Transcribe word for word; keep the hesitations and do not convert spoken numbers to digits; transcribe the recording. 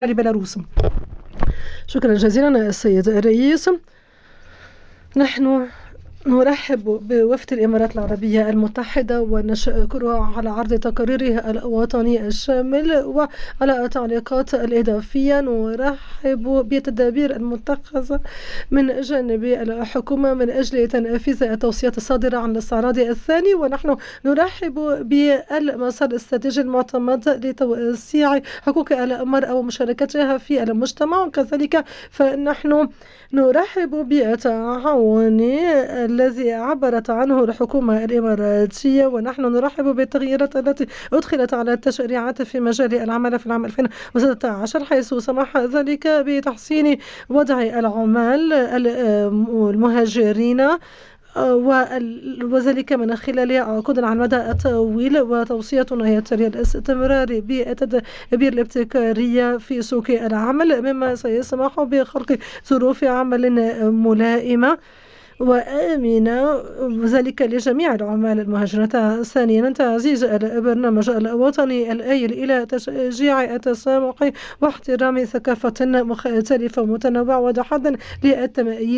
بيلاروس. شكرا جزيلا السيد الرئيس. نحن نرحب بوفد الإمارات العربية المتحدة ونشكرها على عرض تقريرها الوطني الشامل وعلى التعليقات الإضافية. نرحب بالتدابير المتخذة من جانب الحكومة من أجل تنفيذ التوصيات الصادرة عن الاستعراض الثاني، ونحن نرحب بالمسار الاستراتيجي المعتمد لتوسيع حقوق المرأة ومشاركتها في المجتمع. وكذلك فنحن نرحب بالتعاون الذي عبرت عنه الحكومة الإماراتية، ونحن نرحب بالتغييرات التي أدخلت على التشريعات في مجال العمل في العام ألفين وستة عشر، حيث سمح ذلك بتحسين وضع العمال المهاجرين وذلك من خلال عقود على المدى الطويل. وتوصيتنا هي التالية: الاستمرار بالتدابير الابتكارية في سوق العمل مما سيسمح بخلق ظروف عمل ملائمة وآمنة، وذلك لجميع العمال المهاجرين. ثانيا، تعزيز البرنامج الوطني الآيل إلى تشجيع التسامح واحترام ثقافة مختلفة ومتنوعة وتحدي للتمييز